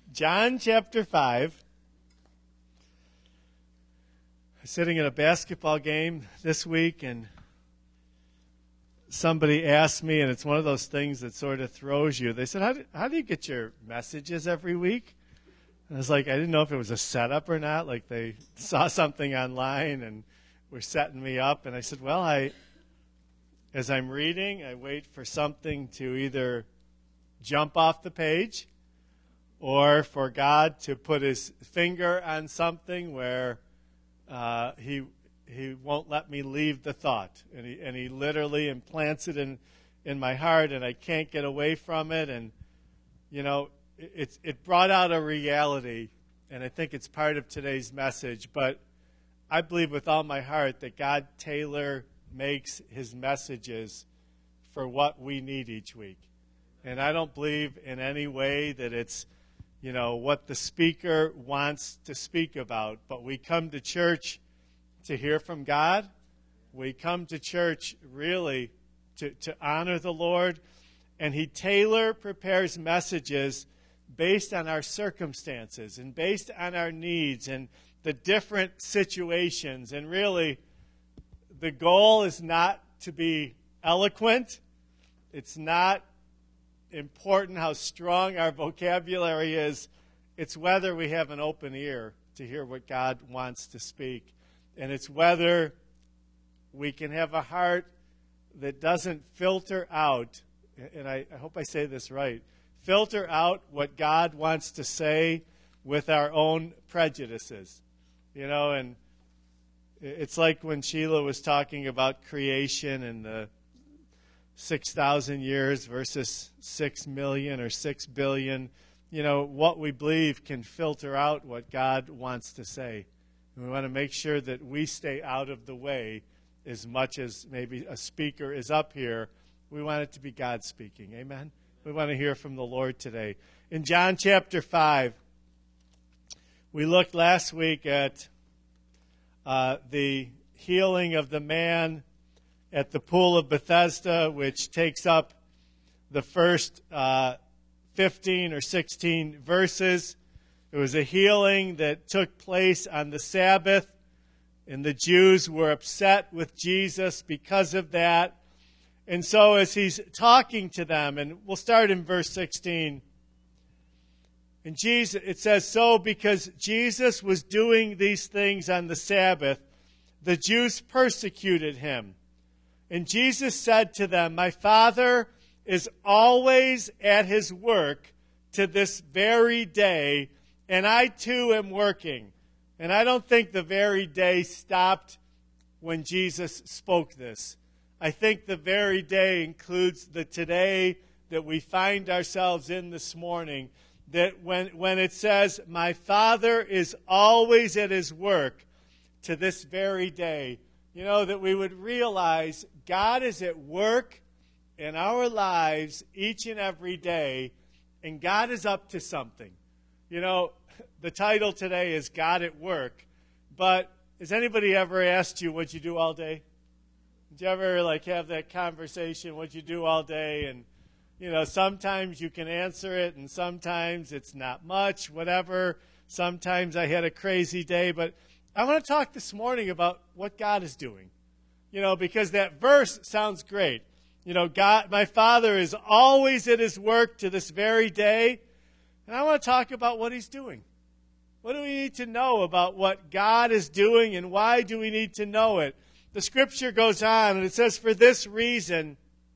John chapter 5. I was sitting at a basketball game this week, and somebody asked me, and it's one of those things that sort of throws you. They said, how do you get your messages every week? And I was like, I didn't know if it was a setup or not. Like they saw something online and were setting me up. And I said, well, as I'm reading, I wait for something to either jump off the page or for God to put his finger on something where he won't let me leave the thought. And he literally implants it in my heart, and I can't get away from it. And, you know, it brought out a reality, and I think it's part of today's message. But I believe with all my heart that God tailor makes his messages for what we need each week. And I don't believe in any way that it's, you know, what the speaker wants to speak about. But we come to church to hear from God. We come to church really to honor the Lord. And he prepares messages based on our circumstances and based on our needs and the different situations. And really, the goal is not to be eloquent. It's not important how strong our vocabulary is. It's whether we have an open ear to hear what God wants to speak. And it's whether we can have a heart that doesn't filter out, and I hope I say this right, filter out what God wants to say with our own prejudices. You know, and it's like when Sheila was talking about creation and the 6,000 years versus 6 million or 6 billion. You know, what we believe can filter out what God wants to say. And we want to make sure that we stay out of the way as much as maybe a speaker is up here. We want it to be God speaking. Amen? We want to hear from the Lord today. In John chapter 5, we looked last week at the healing of the man at the pool of Bethesda, which takes up the first 15 or 16 verses. It was a healing that took place on the Sabbath, and the Jews were upset with Jesus because of that. And so as he's talking to them, and we'll start in verse 16, and it says, so because Jesus was doing these things on the Sabbath, the Jews persecuted him. And Jesus said to them, my Father is always at his work to this very day, and I too am working. And I don't think the very day stopped when Jesus spoke this. I think the very day includes the today that we find ourselves in this morning, that when it says, my Father is always at his work to this very day, you know, that we would realize God is at work in our lives each and every day, and God is up to something. You know, the title today is God at Work, but has anybody ever asked you what you do all day? Did you ever have that conversation, what you do all day? And, you know, sometimes you can answer it, and sometimes it's not much, whatever. Sometimes I had a crazy day, but I want to talk this morning about what God is doing. You know, because that verse sounds great. You know, God, my Father is always at his work to this very day. And I want to talk about what he's doing. What do we need to know about what God is doing, and why do we need to know it? The scripture goes on, and it says, for this reason,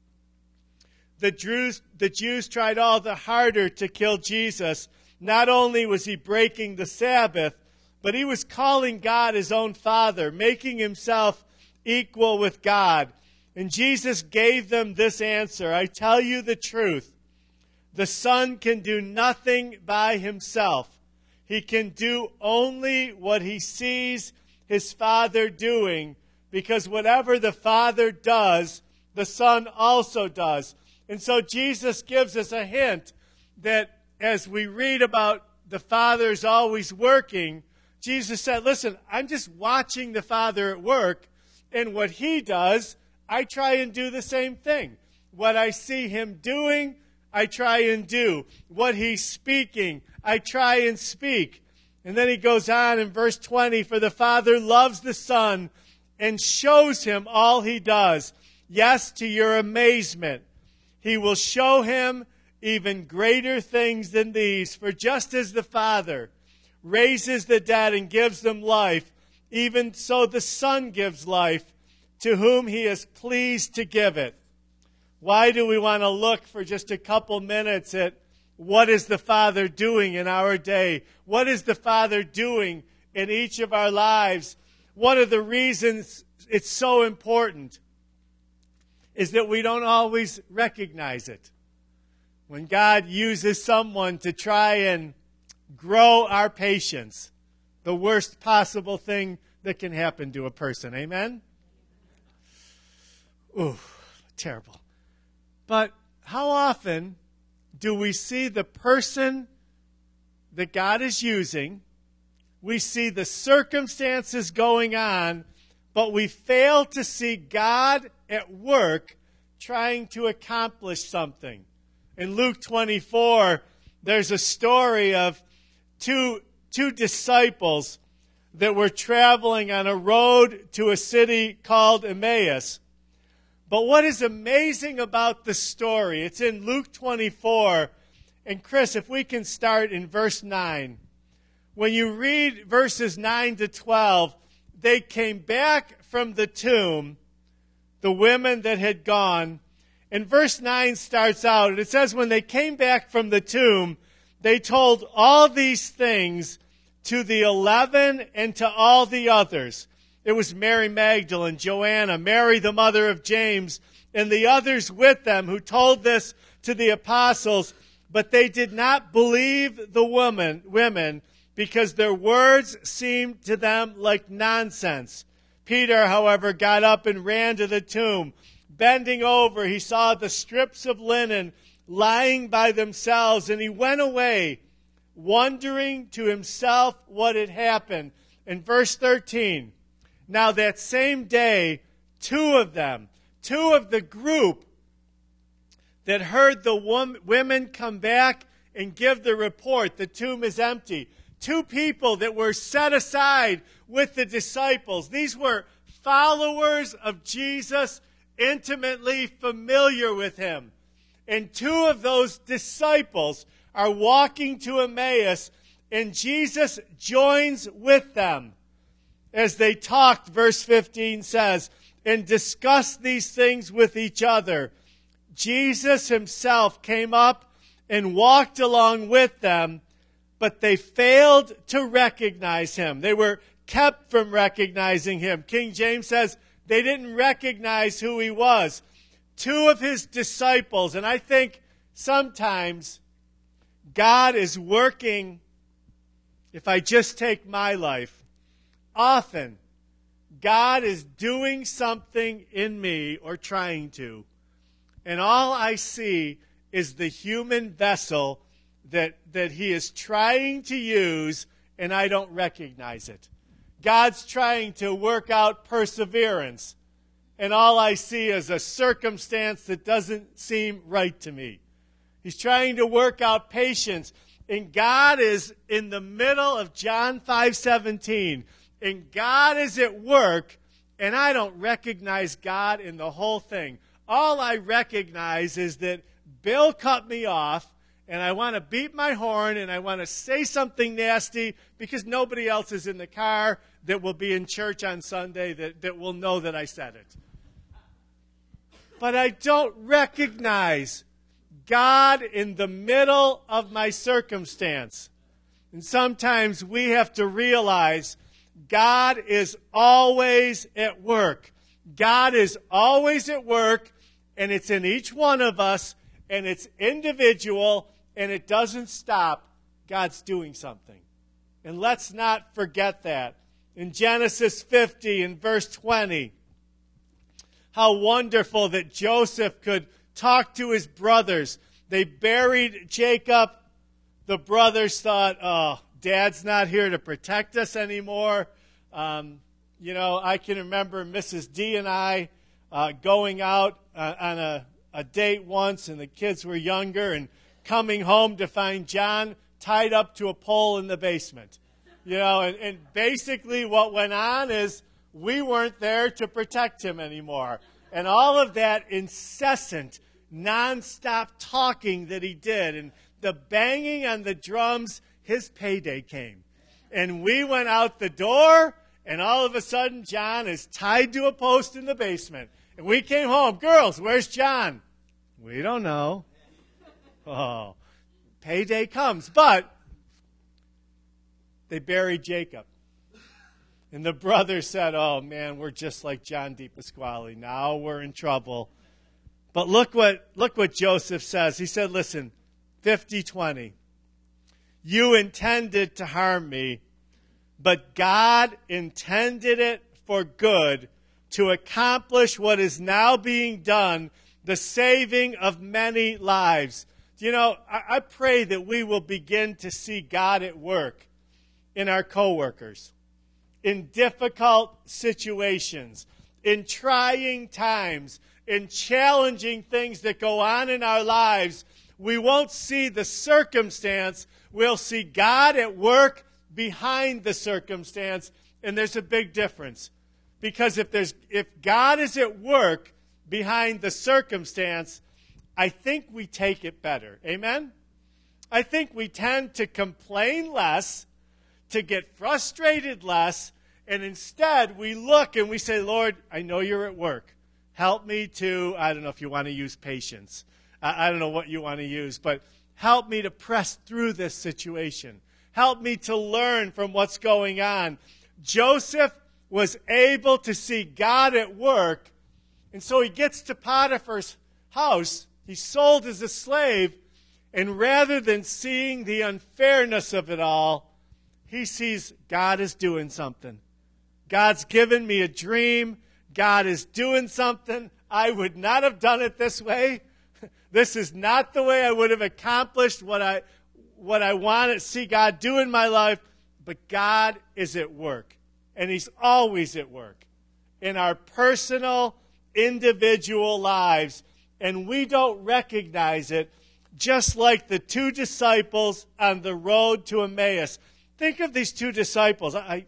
the Jews tried all the harder to kill Jesus. Not only was he breaking the Sabbath, but he was calling God his own Father, making himself equal with God. And Jesus gave them this answer, I tell you the truth. The Son can do nothing by himself. He can do only what he sees his Father doing, because whatever the Father does, the Son also does. And so Jesus gives us a hint that as we read about the Father's always working, Jesus said, listen, I'm just watching the Father at work, and what he does, I try and do the same thing. What I see him doing, I try and do. What he's speaking, I try and speak. And then he goes on in verse 20, for the Father loves the Son and shows him all he does. Yes, to your amazement, he will show him even greater things than these. For just as the Father raises the dead and gives them life, even so the Son gives life to whom he is pleased to give it. Why do we want to look for just a couple minutes at what is the Father doing in our day? What is the Father doing in each of our lives? One of the reasons it's so important is that we don't always recognize it. When God uses someone to try and grow our patience, the worst possible thing that can happen to a person. Amen? Ooh, terrible. But how often do we see the person that God is using, we see the circumstances going on, but we fail to see God at work trying to accomplish something? In Luke 24, there's a story of two disciples that were traveling on a road to a city called Emmaus. But what is amazing about the story, it's in Luke 24, and Chris, if we can start in verse 9. When you read verses 9 to 12, they came back from the tomb, the women that had gone. And verse 9 starts out, and it says, when they came back from the tomb, they told all these things to the 11 and to all the others. It was Mary Magdalene, Joanna, Mary the mother of James, and the others with them who told this to the apostles, but they did not believe the women because their words seemed to them like nonsense. Peter, however, got up and ran to the tomb. Bending over, he saw the strips of linen lying by themselves, and he went away, wondering to himself what had happened. In verse 13, now that same day, two of the group that heard the women come back and give the report, the tomb is empty. Two people that were set aside with the disciples. These were followers of Jesus, intimately familiar with him. And two of those disciples are walking to Emmaus, and Jesus joins with them as they talked, verse 15 says, and discussed these things with each other. Jesus himself came up and walked along with them, but they failed to recognize him. They were kept from recognizing him. King James says they didn't recognize who he was. Two of his disciples, and I think sometimes God is working, if I just take my life, often God is doing something in me or trying to, and all I see is the human vessel that he is trying to use, and I don't recognize it. God's trying to work out perseverance, and all I see is a circumstance that doesn't seem right to me. He's trying to work out patience, and God is in the middle of John 5:17, and God is at work, and I don't recognize God in the whole thing. All I recognize is that Bill cut me off, and I want to beat my horn, and I want to say something nasty because nobody else is in the car that will be in church on Sunday that will know that I said it. But I don't recognize God in the middle of my circumstance. And sometimes we have to realize God is always at work. God is always at work, and it's in each one of us, and it's individual, and it doesn't stop. God's doing something. And let's not forget that. In Genesis 50 and verse 20, how wonderful that Joseph could talk to his brothers. They buried Jacob. The brothers thought, oh, Dad's not here to protect us anymore. I can remember Mrs. D and I going out on a date once, and the kids were younger, and coming home to find John tied up to a pole in the basement. And basically what went on is we weren't there to protect him anymore. And all of that incessant, nonstop talking that he did, and the banging on the drums, his payday came. And we went out the door, and all of a sudden, John is tied to a post in the basement. And we came home. Girls, where's John? We don't know. Oh, payday comes. But they buried Jacob. And the brothers said, oh, man, we're just like John DePasquale. Now we're in trouble. But look what Joseph says. He said, listen, 50-20. You intended to harm me, but God intended it for good to accomplish what is now being done, the saving of many lives. I pray that we will begin to see God at work in our coworkers, in difficult situations, in trying times, in challenging things that go on in our lives. We won't see the circumstance. We'll see God at work behind the circumstance, and there's a big difference. Because if God is at work behind the circumstance, I think we take it better. Amen? I think we tend to complain less, to get frustrated less, and instead we look and we say, Lord, I know you're at work. Help me to, I don't know if you want to use patience. I don't know what you want to use, but help me to press through this situation. Help me to learn from what's going on. Joseph was able to see God at work, and so he gets to Potiphar's house. He's sold as a slave, and rather than seeing the unfairness of it all, he sees God is doing something. God's given me a dream. God is doing something. I would not have done it this way. This is not the way I would have accomplished what I want to see God do in my life. But God is at work. And he's always at work in our personal, individual lives. And we don't recognize it, just like the two disciples on the road to Emmaus. Think of these two disciples. I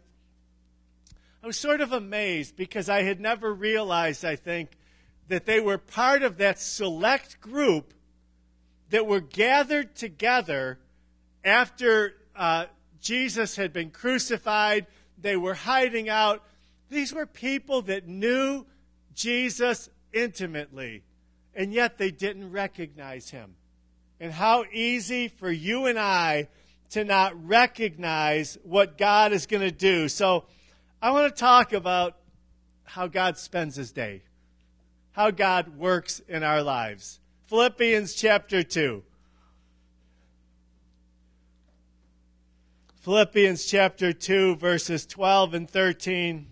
was sort of amazed because I had never realized, I think, that they were part of that select group that were gathered together after Jesus had been crucified. They were hiding out. These were people that knew Jesus intimately, and yet they didn't recognize him. And how easy for you and I to not recognize what God is going to do. So I want to talk about how God spends his day, how God works in our lives. Philippians chapter 2. Philippians chapter 2, verses 12 and 13.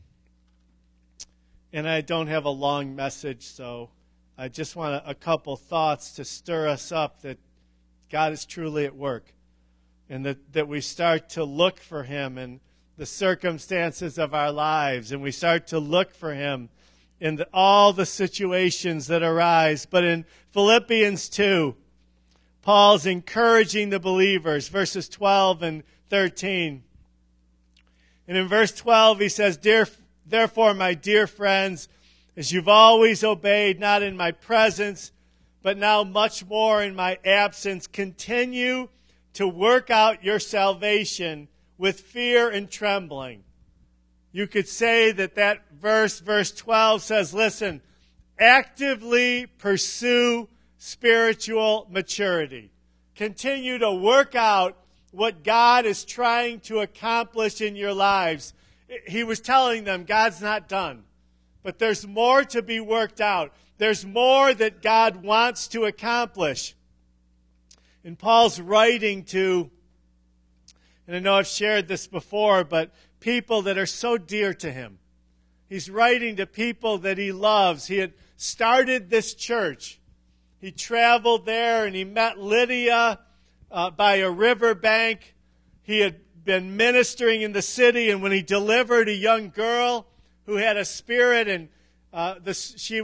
And I don't have a long message, so I just want a couple thoughts to stir us up that God is truly at work. And that we start to look for him in the circumstances of our lives. And we start to look for him in all the situations that arise. But in Philippians 2, Paul's encouraging the believers, verses 12 and 13. And in verse 12, he says, Therefore, my dear friends, as you've always obeyed, not in my presence, but now much more in my absence, continue to work out your salvation with fear and trembling. You could say that verse 12 says, listen, actively pursue spiritual maturity. Continue to work out what God is trying to accomplish in your lives. He was telling them, God's not done, but there's more to be worked out. There's more that God wants to accomplish. And Paul's writing to, and I know I've shared this before, but people that are so dear to him. He's writing to people that he loves. He had started this church. He traveled there and he met Lydia by a riverbank. He had been ministering in the city, and when he delivered a young girl who had a spirit, and she was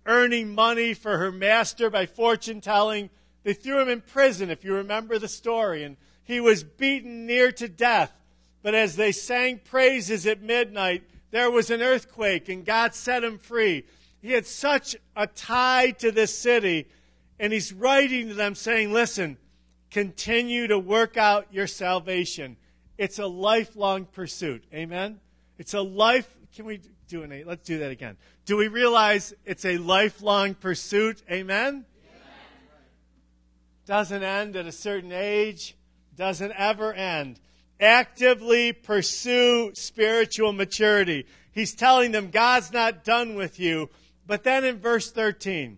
earning money for her master by fortune telling. They threw him in prison, if you remember the story, and he was beaten near to death. But as they sang praises at midnight, there was an earthquake, and God set him free. He had such a tie to this city, and he's writing to them saying, listen, continue to work out your salvation. It's a lifelong pursuit. Amen? It's a life. Can we do an? Let's do that again. Do we realize it's a lifelong pursuit? Amen? Doesn't end at a certain age. Doesn't ever end. Actively pursue spiritual maturity. He's telling them God's not done with you. But then in verse 13,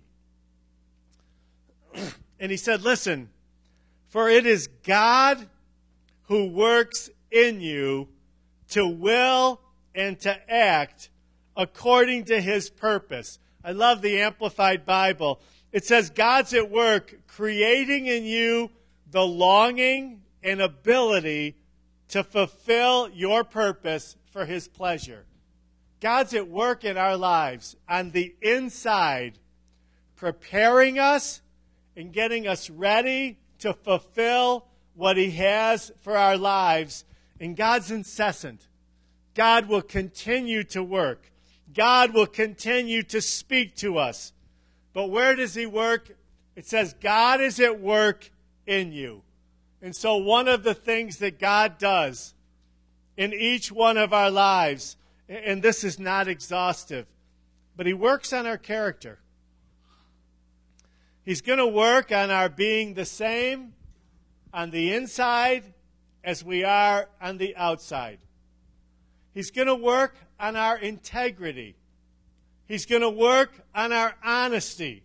and he said, listen, for it is God who works in you to will and to act according to his purpose. I love the Amplified Bible. It says God's at work creating in you the longing and ability to fulfill your purpose for his pleasure. God's at work in our lives on the inside, preparing us and getting us ready to fulfill what he has for our lives. And God's incessant. God will continue to work. God will continue to speak to us. But where does he work? It says God is at work in you. And so one of the things that God does in each one of our lives, and this is not exhaustive, but he works on our character. He's going to work on our being the same on the inside as we are on the outside. He's going to work on our integrity. He's going to work on our honesty.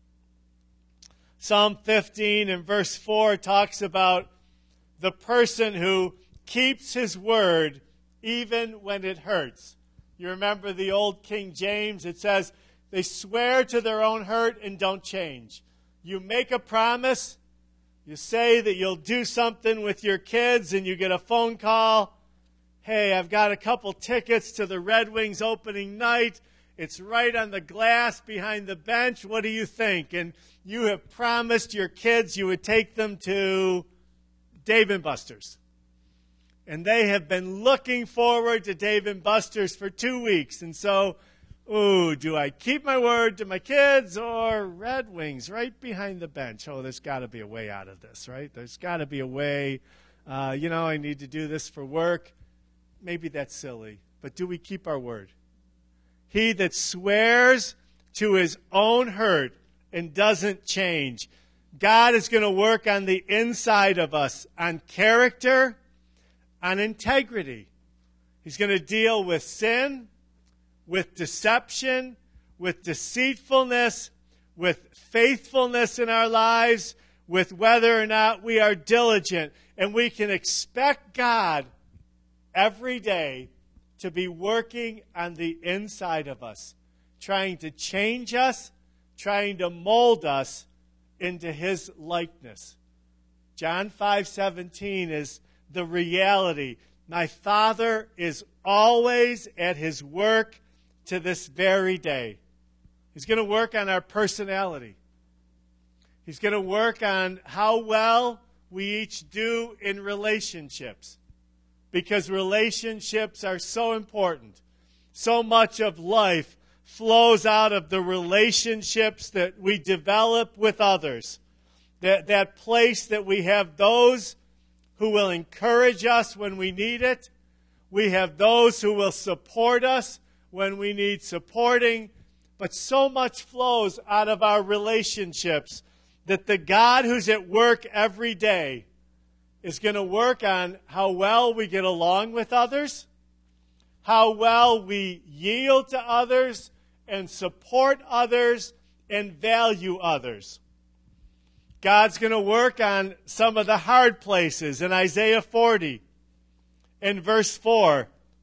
Psalm 15 and verse 4 talks about the person who keeps his word even when it hurts. You remember the old King James? It says, they swear to their own hurt and don't change. You make a promise, you say that you'll do something with your kids, and you get a phone call. Hey, I've got a couple tickets to the Red Wings opening night. It's right on the glass behind the bench. What do you think? And you have promised your kids you would take them to Dave & Buster's. And they have been looking forward to Dave & Buster's for 2 weeks. And so, do I keep my word to my kids or Red Wings right behind the bench? Oh, there's got to be a way out of this, right? There's got to be a way. I need to do this for work. Maybe that's silly. But do we keep our word? He that swears to his own hurt and doesn't change. God is going to work on the inside of us, on character, on integrity. He's going to deal with sin, with deception, with deceitfulness, with faithfulness in our lives, with whether or not we are diligent. And we can expect God every day to be working on the inside of us, trying to change us, trying to mold us into his likeness. John 5:17 is the reality. My Father is always at his work to this very day. He's going to work on our personality. He's going to work on how well we each do in relationships. Because relationships are so important. So much of life flows out of the relationships that we develop with others. That place that we have those who will encourage us when we need it. We have those who will support us when we need supporting. But so much flows out of our relationships that the God who's at work every day is going to work on how well we get along with others, how well we yield to others and support others and value others. God's going to work on some of the hard places. In Isaiah 40, in verse 4,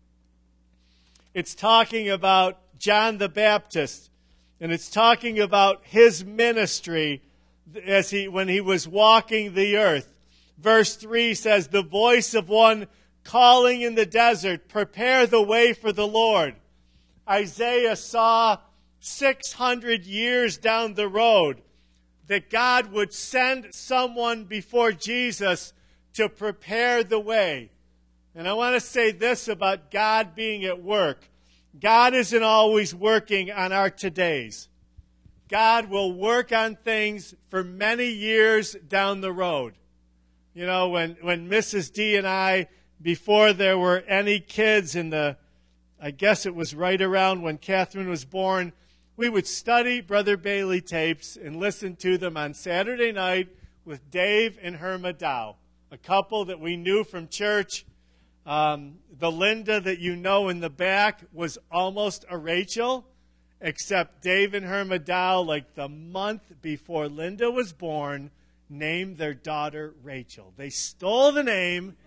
it's talking about John the Baptist, and it's talking about his ministry when he was walking the earth. Verse 3 says, the voice of one calling in the desert, prepare the way for the Lord. Isaiah saw 600 years down the road, that God would send someone before Jesus to prepare the way. And I want to say this about God being at work. God isn't always working on our todays. God will work on things for many years down the road. You know, when Mrs. D and I, before there were any kids I guess it was right around when Catherine was born, we would study Brother Bailey tapes and listen to them on Saturday night with Dave and Herma Dow, a couple that we knew from church. The Linda that you know in the back was almost a Rachel, except Dave and Herma Dow, like the month before Linda was born, named their daughter Rachel. They stole the name.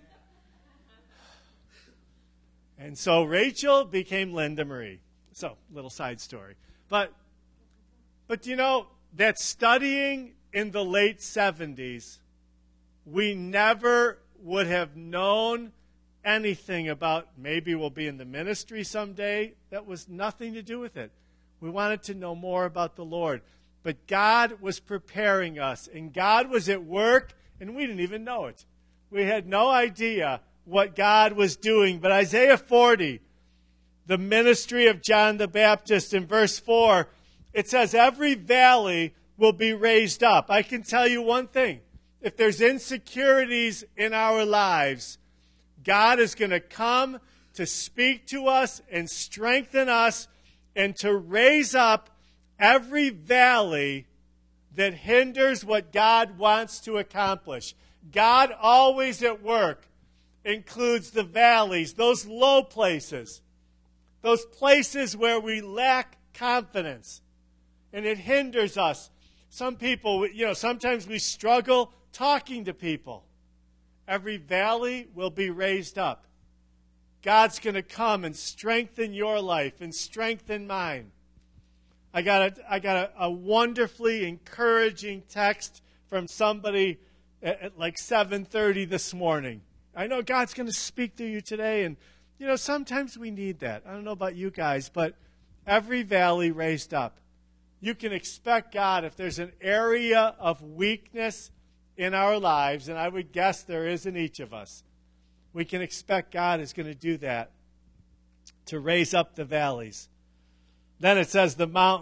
And so Rachel became Linda Marie. So, little side story. But you know, that studying in the late 70s, we never would have known anything about maybe we'll be in the ministry someday. That was nothing to do with it. We wanted to know more about the Lord. But God was preparing us, and God was at work, and we didn't even know it. We had no idea what God was doing. But Isaiah 40, the ministry of John the Baptist, in verse 4, it says, every valley will be raised up. I can tell you one thing. If there's insecurities in our lives, God is going to come to speak to us and strengthen us and to raise up every valley that hinders what God wants to accomplish. God always at work includes the valleys, those low places, those places where we lack confidence, and it hinders us. Some people, sometimes we struggle talking to people. Every valley will be raised up. God's going to come and strengthen your life and strengthen mine. I got a wonderfully encouraging text from somebody at like 7:30 this morning. I know God's going to speak to you today, and sometimes we need that. I don't know about you guys, but every valley raised up. You can expect God, if there's an area of weakness in our lives, and I would guess there is in each of us, we can expect God is going to do that, to raise up the valleys. Then it says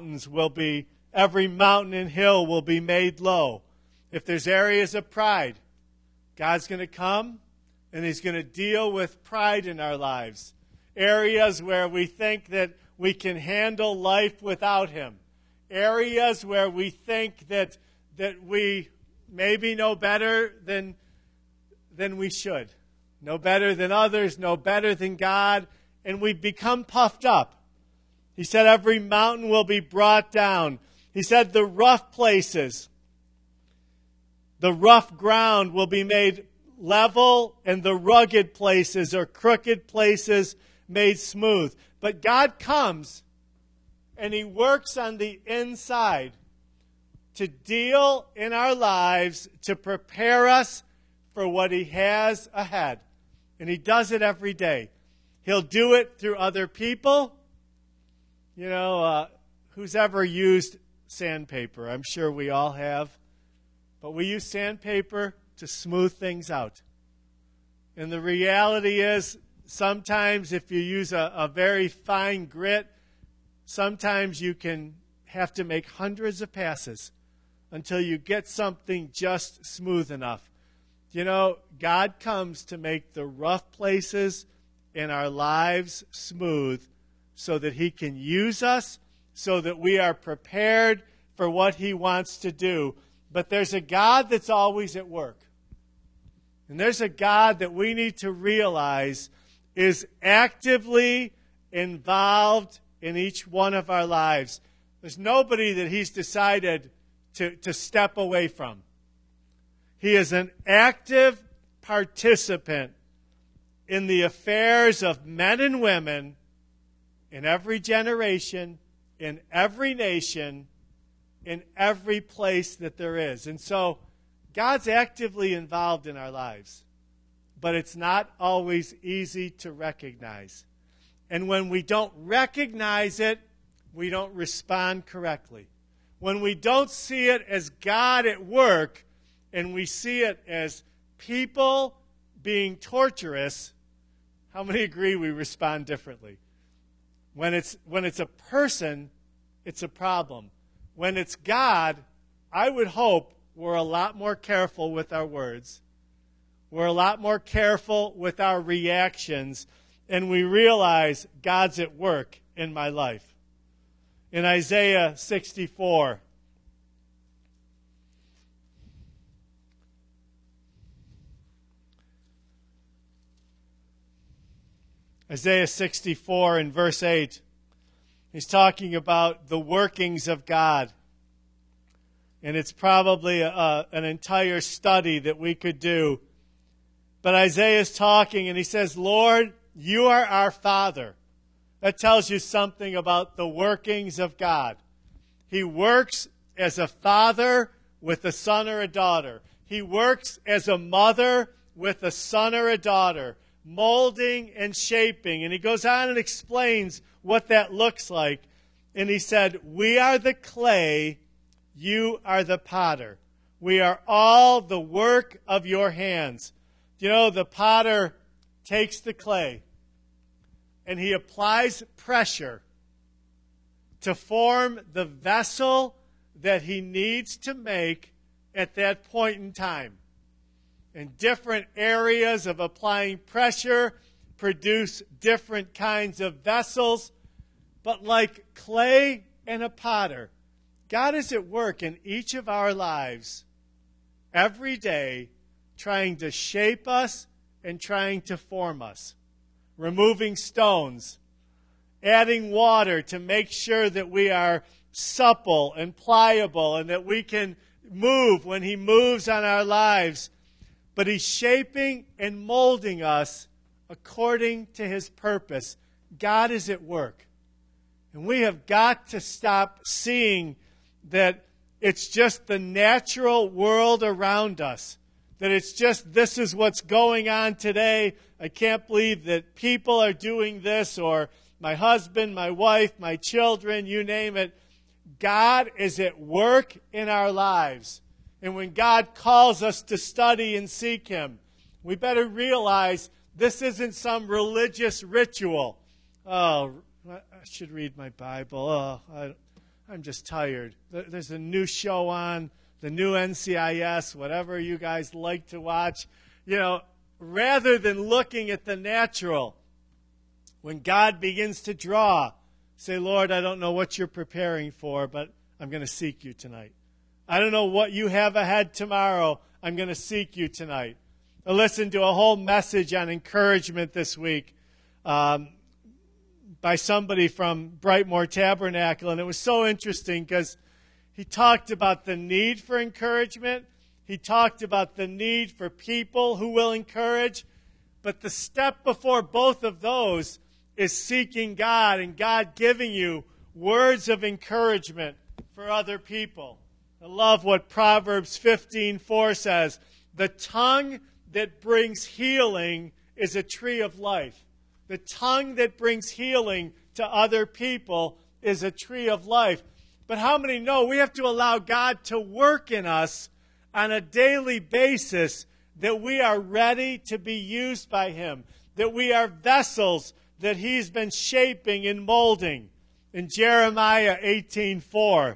every mountain and hill will be made low. If there's areas of pride, God's going to come and He's going to deal with pride in our lives. Areas where we think that we can handle life without Him. Areas where we think that we maybe know better than we should. Know better than others, know better than God, and we become puffed up. He said every mountain will be brought down. He said the rough places, the rough ground will be made level, and the rugged places or crooked places made smooth. But God comes and He works on the inside to deal in our lives, to prepare us for what He has ahead. And He does it every day. He'll do it through other people. Who's ever used sandpaper? I'm sure we all have. But we use sandpaper to smooth things out. And the reality is, sometimes if you use a very fine grit, sometimes you can have to make hundreds of passes until you get something just smooth enough. God comes to make the rough places in our lives smooth so that He can use us, so that we are prepared for what He wants to do. But there's a God that's always at work. And there's a God that we need to realize is actively involved in each one of our lives. There's nobody that He's decided to step away from. He is an active participant in the affairs of men and women in every generation, in every nation, in every place that there is. And so God's actively involved in our lives, but it's not always easy to recognize. And when we don't recognize it, we don't respond correctly. When we don't see it as God at work and we see it as people being torturous, how many agree we respond differently? When it's a person, it's a problem. When it's God, I would hope we're a lot more careful with our words. We're a lot more careful with our reactions, and we realize God's at work in my life. In Isaiah 64, Isaiah 64 in verse 8, he's talking about the workings of God. And it's probably an entire study that we could do. But Isaiah's talking and he says, Lord, you are our Father. That tells you something about the workings of God. He works as a father with a son or a daughter. He works as a mother with a son or a daughter, molding and shaping. And he goes on and explains what that looks like. And he said, we are the clay, you are the potter. We are all the work of your hands. You know, the potter takes the clay and he applies pressure to form the vessel that he needs to make at that point in time. And different areas of applying pressure produce different kinds of vessels. But like clay and a potter, God is at work in each of our lives every day, trying to shape us and trying to form us. Removing stones, adding water to make sure that we are supple and pliable and that we can move when he moves on our lives. But he's shaping and molding us according to his purpose. God is at work. And we have got to stop seeing that it's just the natural world around us. That it's just, this is what's going on today. I can't believe that people are doing this, or my husband, my wife, my children, you name it. God is at work in our lives. And when God calls us to study and seek him, we better realize this isn't some religious ritual. Oh, I should read my Bible. Oh, I'm just tired. There's a new show on, the new NCIS, whatever you guys like to watch. You know, rather than looking at the natural, when God begins to draw, say, Lord, I don't know what you're preparing for, but I'm going to seek you tonight. I don't know what you have ahead tomorrow. I'm going to seek you tonight. I listened to a whole message on encouragement this week by somebody from Brightmoor Tabernacle, and it was so interesting because he talked about the need for encouragement. He talked about the need for people who will encourage. But the step before both of those is seeking God and God giving you words of encouragement for other people. I love what Proverbs 15:4 says. The tongue that brings healing is a tree of life. The tongue that brings healing to other people is a tree of life. But how many know we have to allow God to work in us on a daily basis, that we are ready to be used by him, that we are vessels that he's been shaping and molding. In Jeremiah 18:4,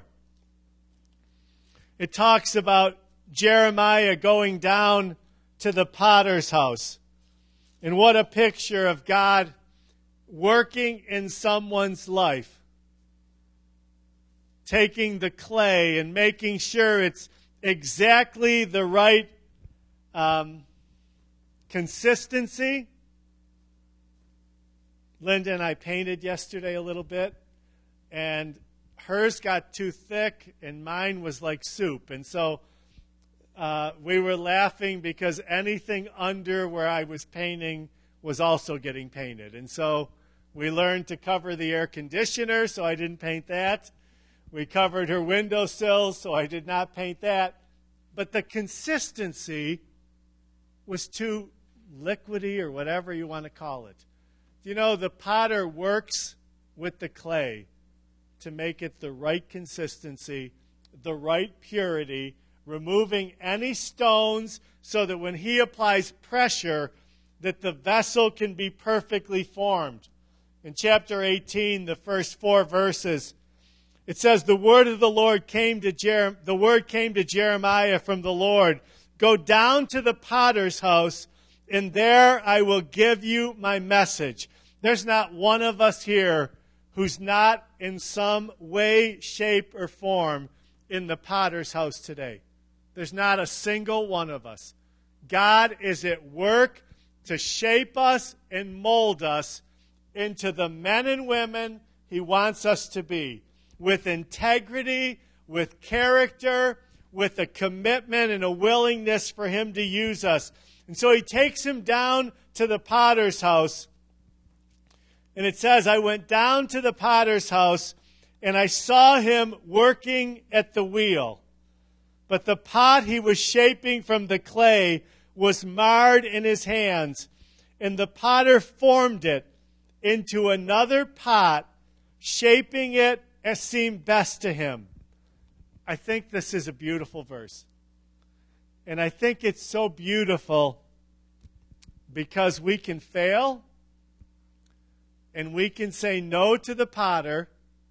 it talks about Jeremiah going down to the potter's house. And what a picture of God working in someone's life. Taking the clay and making sure it's exactly the right consistency. Linda and I painted yesterday a little bit, and hers got too thick and mine was like soup. And so we were laughing because anything under where I was painting was also getting painted. And so we learned to cover the air conditioner, so I didn't paint that. We covered her windowsills, so I did not paint that. But the consistency was too liquidy, or whatever you want to call it. You know, the potter works with the clay to make it the right consistency, the right purity, removing any stones so that when he applies pressure, that the vessel can be perfectly formed. In chapter 18, the first 4 verses, it says, the word of the Lord came to Jeremiah from the Lord. Go down to the potter's house, and there I will give you my message. There's not one of us here who's not in some way, shape, or form in the potter's house today. There's not a single one of us. God is at work to shape us and mold us into the men and women he wants us to be, with integrity, with character, with a commitment and a willingness for him to use us. And so he takes him down to the potter's house. And it says, I went down to the potter's house, and I saw him working at the wheel. But the pot he was shaping from the clay was marred in his hands, and the potter formed it into another pot, shaping it as seemed best to him. I think this is a beautiful verse. And I think it's so beautiful because we can fail, and we can say no to the potter,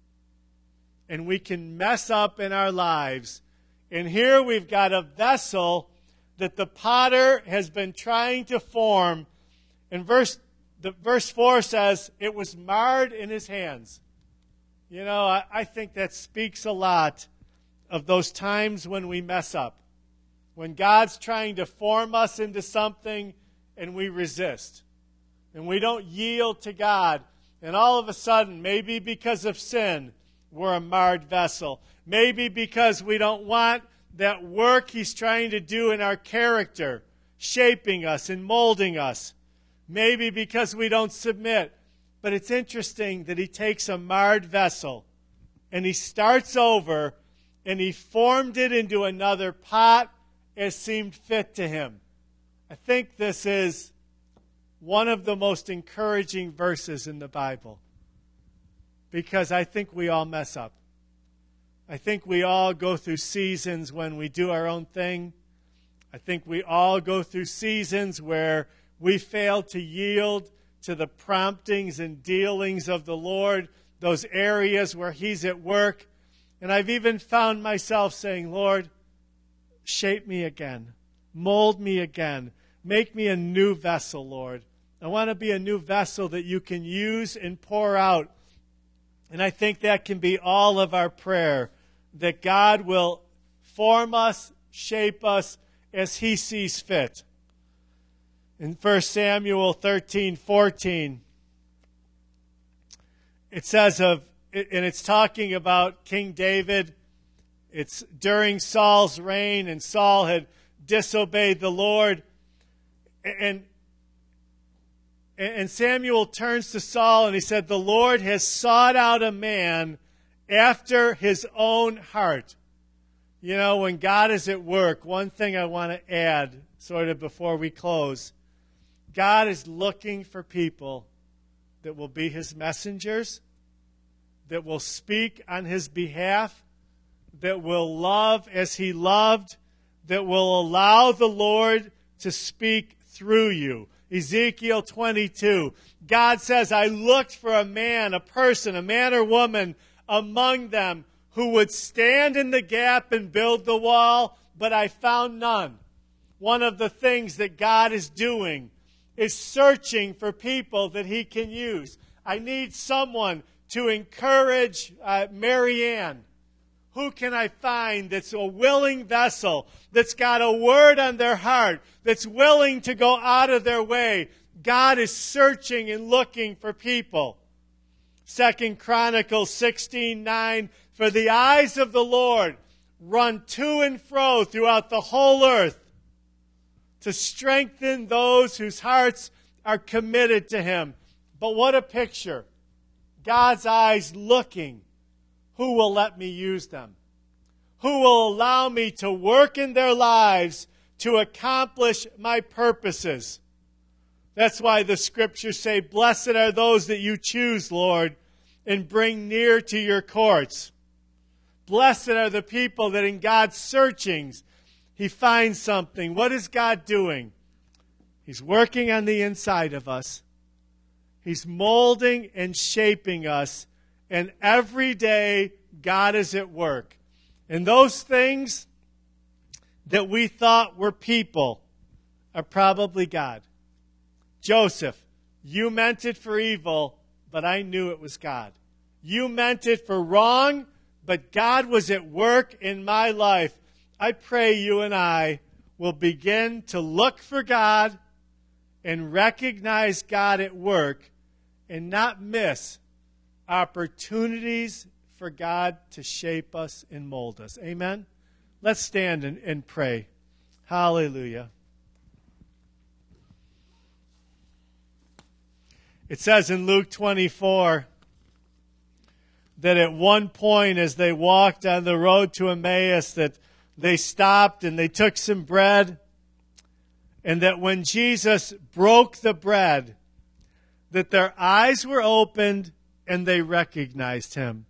and we can mess up in our lives. And here we've got a vessel that the potter has been trying to form. And verse 4 says, it was marred in his hands. You know, I think that speaks a lot of those times when we mess up. When God's trying to form us into something and we resist. And we don't yield to God. And all of a sudden, maybe because of sin, we're a marred vessel. Maybe because we don't want that work he's trying to do in our character, shaping us and molding us. Maybe because we don't submit. But it's interesting that he takes a marred vessel and he starts over and he formed it into another pot as seemed fit to him. I think this is one of the most encouraging verses in the Bible, because I think we all mess up. I think we all go through seasons when we do our own thing. I think we all go through seasons where we fail to yield to the promptings and dealings of the Lord, those areas where he's at work. And I've even found myself saying, Lord, shape me again, mold me again, make me a new vessel, Lord. I want to be a new vessel that you can use and pour out. And I think that can be all of our prayer, that God will form us, shape us as he sees fit. In 1 Samuel 13:14, it says and it's talking about King David. It's during Saul's reign, and Saul had disobeyed the Lord. And Samuel turns to Saul and he said, the Lord has sought out a man after his own heart. You know, when God is at work, one thing I want to add, sort of before we close, God is looking for people that will be his messengers, that will speak on his behalf, that will love as he loved, that will allow the Lord to speak through you. Ezekiel 22, God says, I looked for a man, a person, a man or woman among them who would stand in the gap and build the wall, but I found none. One of the things that God is doing is searching for people that he can use. I need someone to encourage Marianne. Who can I find that's a willing vessel, that's got a word on their heart, that's willing to go out of their way? God is searching and looking for people. 2 Chronicles 16:9, for the eyes of the Lord run to and fro throughout the whole earth to strengthen those whose hearts are committed to him. But what a picture. God's eyes looking. Who will let me use them? Who will allow me to work in their lives to accomplish my purposes? That's why the scriptures say, blessed are those that you choose, Lord, and bring near to your courts. Blessed are the people that in God's searchings he finds something. What is God doing? He's working on the inside of us. He's molding and shaping us. And every day, God is at work. And those things that we thought were people are probably God. Joseph, you meant it for evil, but I knew it was God. You meant it for wrong, but God was at work in my life. I pray you and I will begin to look for God and recognize God at work and not miss opportunities for God to shape us and mold us. Amen? Let's stand and pray. Hallelujah. It says in Luke 24 that at one point as they walked on the road to Emmaus that they stopped and they took some bread, and that when Jesus broke the bread, that their eyes were opened and they recognized him.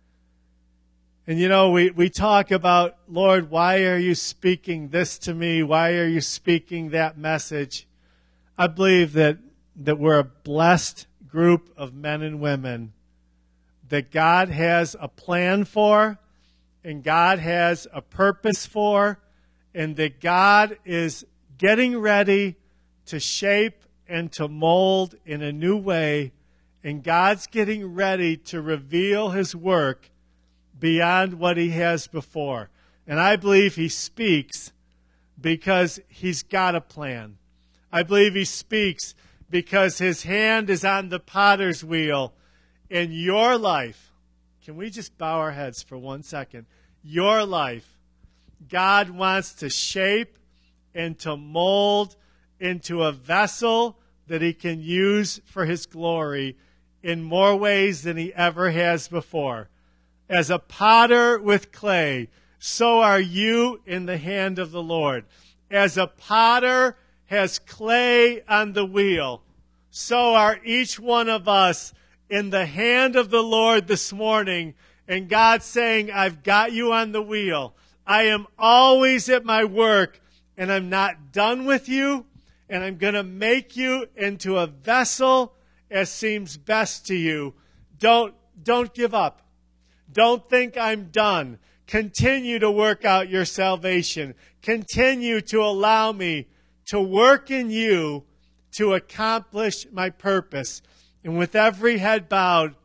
And you know, we talk about, Lord, why are you speaking this to me? Why are you speaking that message? I believe that we're a blessed group of men and women that God has a plan for and God has a purpose for, and that God is getting ready to shape and to mold in a new way, and God's getting ready to reveal his work beyond what he has before. And I believe he speaks because he's got a plan. I believe he speaks because his hand is on the potter's wheel in your life. Can we just bow our heads for 1 second? Your life, God wants to shape and to mold into a vessel that he can use for his glory in more ways than he ever has before. As a potter with clay, so are you in the hand of the Lord. As a potter has clay on the wheel, so are each one of us in the hand of the Lord this morning. And God's saying, I've got you on the wheel. I am always at my work, and I'm not done with you, and I'm going to make you into a vessel as seems best to you. Don't give up. Don't think I'm done. Continue to work out your salvation. Continue to allow me to work in you to accomplish my purpose. And with every head bowed,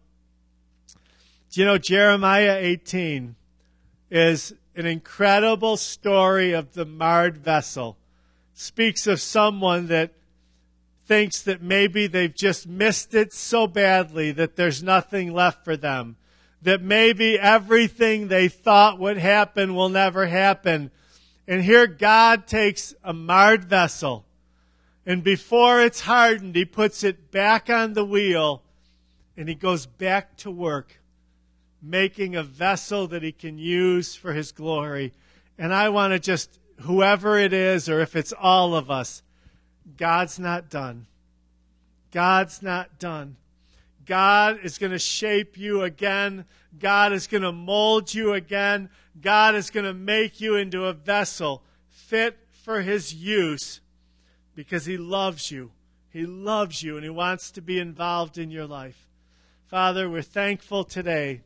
you know, Jeremiah 18 is an incredible story of the marred vessel. Speaks of someone that thinks that maybe they've just missed it so badly that there's nothing left for them. That maybe everything they thought would happen will never happen. And here God takes a marred vessel, and before it's hardened, he puts it back on the wheel, and he goes back to work, making a vessel that he can use for his glory. And I want to just, whoever it is, or if it's all of us, God's not done. God's not done. God is going to shape you again. God is going to mold you again. God is going to make you into a vessel fit for his use because he loves you. He loves you, and he wants to be involved in your life. Father, we're thankful today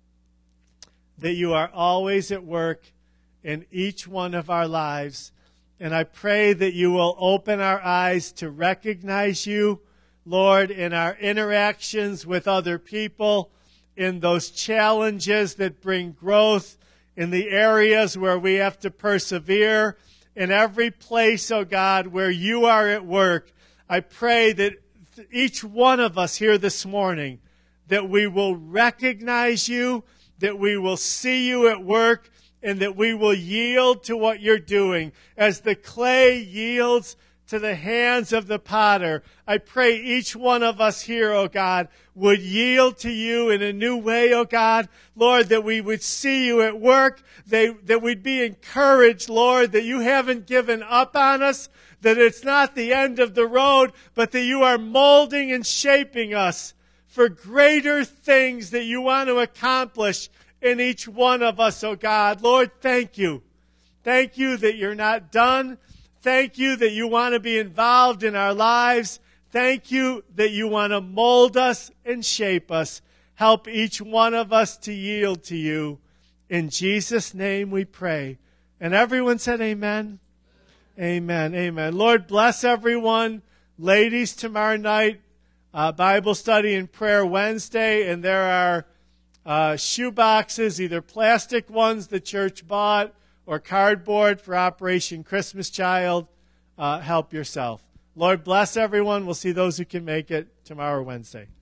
that you are always at work in each one of our lives. And I pray that you will open our eyes to recognize you, Lord, in our interactions with other people, in those challenges that bring growth, in the areas where we have to persevere, in every place, oh God, where you are at work. I pray that each one of us here this morning, that we will recognize you, that we will see you at work, and that we will yield to what you're doing. As the clay yields to the hands of the potter, I pray each one of us here, oh God, would yield to you in a new way, oh God. Lord, that we would see you at work, that we'd be encouraged, Lord, that you haven't given up on us, that it's not the end of the road, but that you are molding and shaping us for greater things that you want to accomplish in each one of us, oh God. Lord, thank you. Thank you that you're not done. Thank you that you want to be involved in our lives. Thank you that you want to mold us and shape us. Help each one of us to yield to you. In Jesus' name we pray. And everyone said amen. Amen. Amen. Lord, bless everyone. Ladies, tomorrow night, Bible study and prayer Wednesday, and there are shoe boxes, either plastic ones the church bought or cardboard for Operation Christmas Child. Help yourself. Lord, bless everyone. We'll see those who can make it tomorrow, Wednesday.